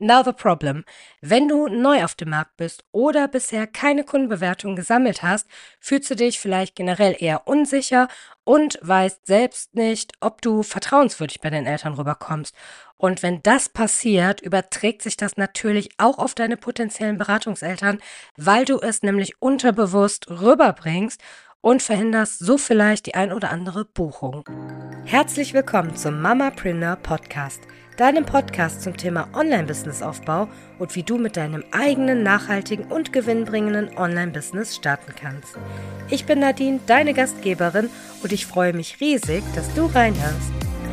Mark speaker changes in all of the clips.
Speaker 1: Now the problem. Wenn du neu auf dem Markt bist oder bisher keine Kundenbewertung gesammelt hast, fühlst du dich vielleicht generell eher unsicher und weißt selbst nicht, ob du vertrauenswürdig bei den Eltern rüberkommst. Und wenn das passiert, überträgt sich das natürlich auch auf deine potenziellen Beratungseltern, weil du es nämlich unterbewusst rüberbringst und verhinderst so vielleicht die ein oder andere Buchung. Herzlich willkommen zum Mamapreneur Podcast, deinem Podcast zum Thema Online-Business-Aufbau und wie du mit deinem eigenen, nachhaltigen und gewinnbringenden Online-Business starten kannst. Ich bin Nadine, deine Gastgeberin, und ich freue mich riesig, dass du reinhörst.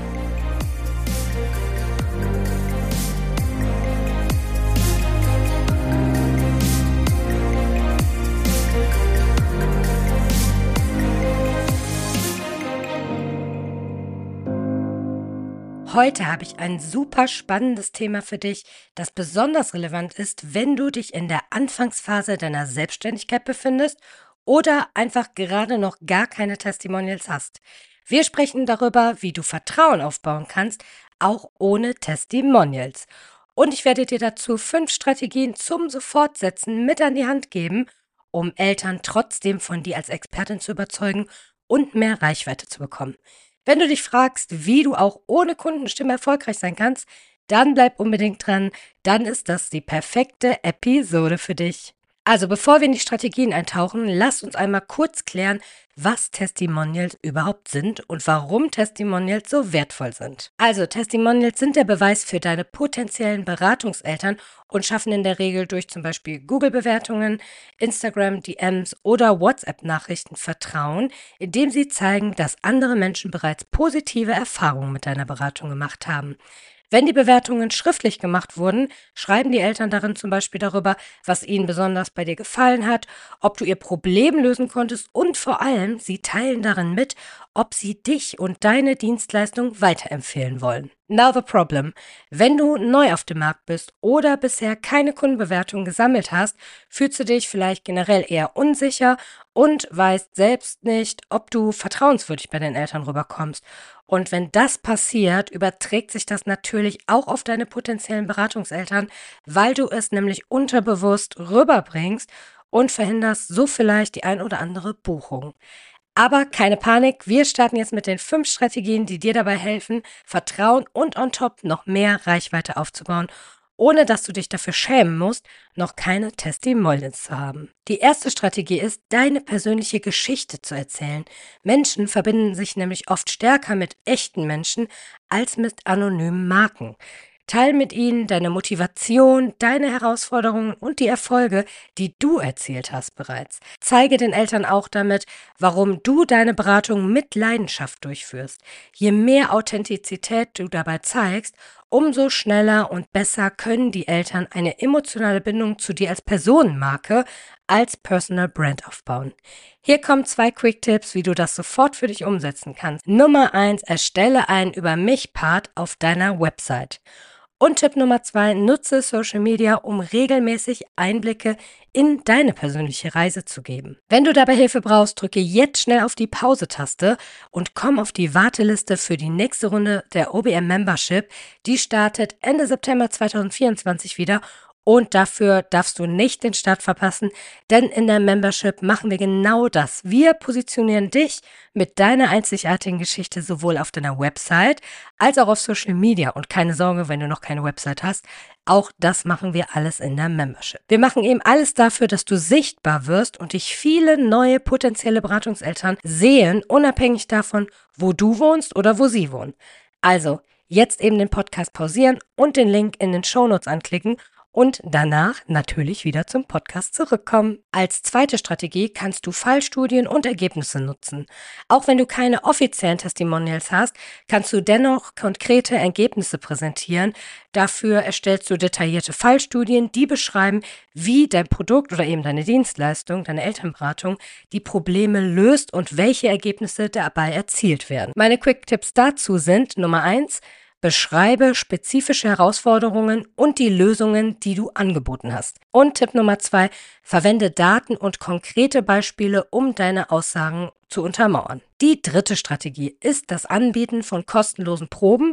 Speaker 1: Heute habe ich ein super spannendes Thema für dich, das besonders relevant ist, wenn du dich in der Anfangsphase deiner Selbstständigkeit befindest oder einfach gerade noch gar keine Testimonials hast. Wir sprechen darüber, wie du Vertrauen aufbauen kannst, auch ohne Testimonials. Und ich werde dir dazu 5 Strategien zum Sofortsetzen mit an die Hand geben, um Eltern trotzdem von dir als Expertin zu überzeugen und mehr Reichweite zu bekommen. Wenn du dich fragst, wie du auch ohne Kundenstimme erfolgreich sein kannst, dann bleib unbedingt dran, dann ist das die perfekte Episode für dich. Also bevor wir in die Strategien eintauchen, lasst uns einmal kurz klären, was Testimonials überhaupt sind und warum Testimonials so wertvoll sind. Also Testimonials sind der Beweis für deine potenziellen Beratungseltern und schaffen in der Regel durch zum Beispiel Google-Bewertungen, Instagram-DMs oder WhatsApp-Nachrichten Vertrauen, indem sie zeigen, dass andere Menschen bereits positive Erfahrungen mit deiner Beratung gemacht haben. Wenn die Bewertungen schriftlich gemacht wurden, schreiben die Eltern darin zum Beispiel darüber, was ihnen besonders bei dir gefallen hat, ob du ihr Problem lösen konntest und vor allem, sie teilen darin mit, ob sie dich und deine Dienstleistung weiterempfehlen wollen. Now the problem. Wenn du neu auf dem Markt bist oder bisher keine Kundenbewertung gesammelt hast, fühlst du dich vielleicht generell eher unsicher und weißt selbst nicht, ob du vertrauenswürdig bei den Eltern rüberkommst. Und wenn das passiert, überträgt sich das natürlich auch auf deine potenziellen Beratungseltern, weil du es nämlich unterbewusst rüberbringst und verhinderst so vielleicht die ein oder andere Buchung. Aber keine Panik, wir starten jetzt mit den 5 Strategien, die dir dabei helfen, Vertrauen und on top noch mehr Reichweite aufzubauen, ohne dass du dich dafür schämen musst, noch keine Testimonials zu haben. Die erste Strategie ist, deine persönliche Geschichte zu erzählen. Menschen verbinden sich nämlich oft stärker mit echten Menschen als mit anonymen Marken. Teil mit ihnen deine Motivation, deine Herausforderungen und die Erfolge, die du erzielt hast bereits. Zeige den Eltern auch damit, warum du deine Beratung mit Leidenschaft durchführst. Je mehr Authentizität du dabei zeigst, umso schneller und besser können die Eltern eine emotionale Bindung zu dir als Personenmarke, als Personal Brand aufbauen. Hier kommen 2 Quick-Tipps, wie du das sofort für dich umsetzen kannst. Nummer 1, erstelle einen Über mich-Part auf deiner Website. Und Tipp Nummer 2, nutze Social Media, um regelmäßig Einblicke in deine persönliche Reise zu geben. Wenn du dabei Hilfe brauchst, drücke jetzt schnell auf die Pause-Taste und komm auf die Warteliste für die nächste Runde der OBM Membership. Die startet Ende September 2024 wieder. Und dafür darfst du nicht den Start verpassen, denn in der Membership machen wir genau das. Wir positionieren dich mit deiner einzigartigen Geschichte sowohl auf deiner Website als auch auf Social Media. Und keine Sorge, wenn du noch keine Website hast, auch das machen wir alles in der Membership. Wir machen eben alles dafür, dass du sichtbar wirst und dich viele neue potenzielle Beratungseltern sehen, unabhängig davon, wo du wohnst oder wo sie wohnen. Also, jetzt eben den Podcast pausieren und den Link in den Shownotes anklicken und danach natürlich wieder zum Podcast zurückkommen. Als zweite Strategie kannst du Fallstudien und Ergebnisse nutzen. Auch wenn du keine offiziellen Testimonials hast, kannst du dennoch konkrete Ergebnisse präsentieren. Dafür erstellst du detaillierte Fallstudien, die beschreiben, wie dein Produkt oder eben deine Dienstleistung, deine Elternberatung, die Probleme löst und welche Ergebnisse dabei erzielt werden. Meine Quick-Tipps dazu sind: Nummer 1, beschreibe spezifische Herausforderungen und die Lösungen, die du angeboten hast. Und Tipp Nummer 2, verwende Daten und konkrete Beispiele, um deine Aussagen zu untermauern. Die dritte Strategie ist das Anbieten von kostenlosen Proben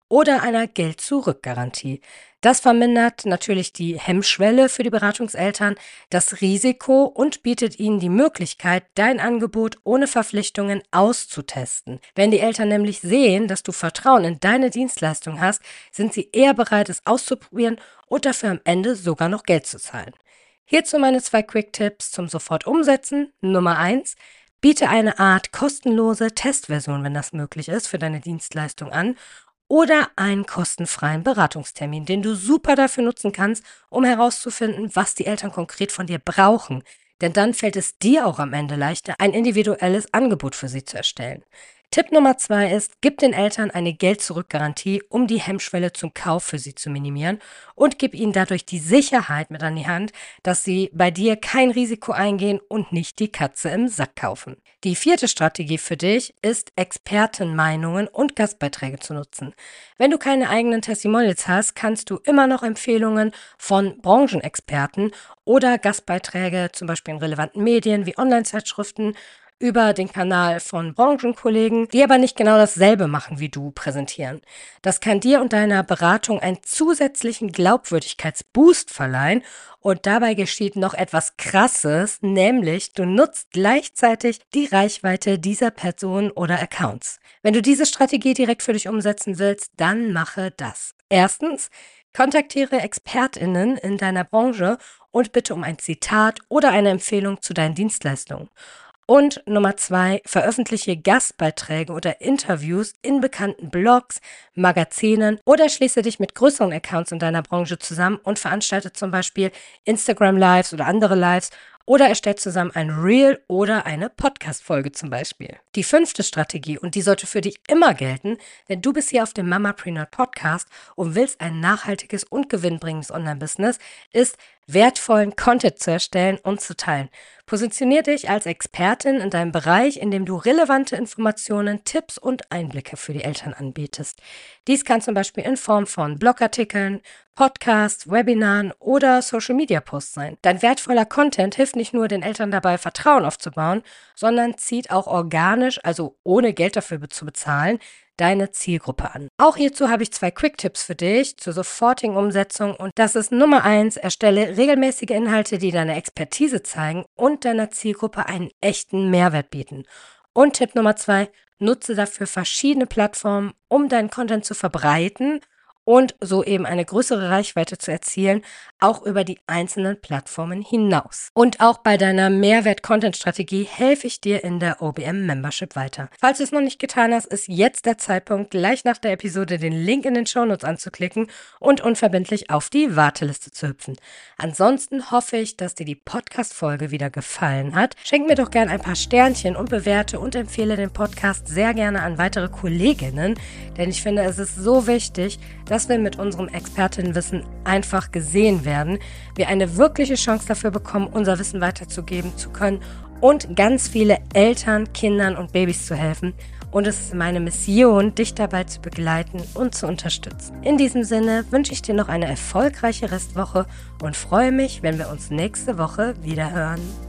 Speaker 1: oder einer Geld-Zurück-Garantie. Das vermindert natürlich die Hemmschwelle für die Beratungseltern, das Risiko und bietet ihnen die Möglichkeit, dein Angebot ohne Verpflichtungen auszutesten. Wenn die Eltern nämlich sehen, dass du Vertrauen in deine Dienstleistung hast, sind sie eher bereit, es auszuprobieren und dafür am Ende sogar noch Geld zu zahlen. Hierzu meine 2 Quick-Tipps zum sofort umsetzen. Nummer 1. Biete eine Art kostenlose Testversion, wenn das möglich ist, für deine Dienstleistung an oder einen kostenfreien Beratungstermin, den du super dafür nutzen kannst, um herauszufinden, was die Eltern konkret von dir brauchen. Denn dann fällt es dir auch am Ende leichter, ein individuelles Angebot für sie zu erstellen. Tipp Nummer 2 ist, gib den Eltern eine Geld-Zurück-Garantie, um die Hemmschwelle zum Kauf für sie zu minimieren und gib ihnen dadurch die Sicherheit mit an die Hand, dass sie bei dir kein Risiko eingehen und nicht die Katze im Sack kaufen. Die 4. Strategie für dich ist, Expertenmeinungen und Gastbeiträge zu nutzen. Wenn du keine eigenen Testimonials hast, kannst du immer noch Empfehlungen von Branchenexperten oder Gastbeiträge, zum Beispiel in relevanten Medien wie Online-Zeitschriften, über den Kanal von Branchenkollegen, die aber nicht genau dasselbe machen wie du, präsentieren. Das kann dir und deiner Beratung einen zusätzlichen Glaubwürdigkeitsboost verleihen und dabei geschieht noch etwas Krasses, nämlich du nutzt gleichzeitig die Reichweite dieser Personen oder Accounts. Wenn du diese Strategie direkt für dich umsetzen willst, dann mache das. Erstens, kontaktiere ExpertInnen in deiner Branche und bitte um ein Zitat oder eine Empfehlung zu deinen Dienstleistungen. Und Nummer 2, veröffentliche Gastbeiträge oder Interviews in bekannten Blogs, Magazinen oder schließe dich mit größeren Accounts in deiner Branche zusammen und veranstalte zum Beispiel Instagram Lives oder andere Lives oder erstellt zusammen ein Reel oder eine Podcast-Folge zum Beispiel. Die 5. Strategie, und die sollte für dich immer gelten, denn du bist hier auf dem Mamapreneur Podcast und willst ein nachhaltiges und gewinnbringendes Online-Business, ist, wertvollen Content zu erstellen und zu teilen. Positionier dich als Expertin in deinem Bereich, in dem du relevante Informationen, Tipps und Einblicke für die Eltern anbietest. Dies kann zum Beispiel in Form von Blogartikeln, Podcasts, Webinaren oder Social-Media-Posts sein. Dein wertvoller Content hilft nicht nur den Eltern dabei, Vertrauen aufzubauen, sondern zieht auch organisch, also ohne Geld dafür zu bezahlen, deine Zielgruppe an. Auch hierzu habe ich 2 Quick-Tipps für dich zur sofortigen Umsetzung und das ist Nummer 1, erstelle regelmäßige Inhalte, die deine Expertise zeigen und deiner Zielgruppe einen echten Mehrwert bieten. Und Tipp Nummer 2, nutze dafür verschiedene Plattformen, um deinen Content zu verbreiten und so eben eine größere Reichweite zu erzielen, auch über die einzelnen Plattformen hinaus. Und auch bei deiner Mehrwert-Content-Strategie helfe ich dir in der OBM-Membership weiter. Falls du es noch nicht getan hast, ist jetzt der Zeitpunkt, gleich nach der Episode den Link in den Shownotes anzuklicken und unverbindlich auf die Warteliste zu hüpfen. Ansonsten hoffe ich, dass dir die Podcast-Folge wieder gefallen hat. Schenk mir doch gern ein paar Sternchen und bewerte und empfehle den Podcast sehr gerne an weitere Kolleginnen, denn ich finde, es ist so wichtig, dass wir mit unserem Expertinnenwissen einfach gesehen werden, wir eine wirkliche Chance dafür bekommen, unser Wissen weiterzugeben zu können und ganz viele Eltern, Kindern und Babys zu helfen. Und es ist meine Mission, dich dabei zu begleiten und zu unterstützen. In diesem Sinne wünsche ich dir noch eine erfolgreiche Restwoche und freue mich, wenn wir uns nächste Woche wieder hören.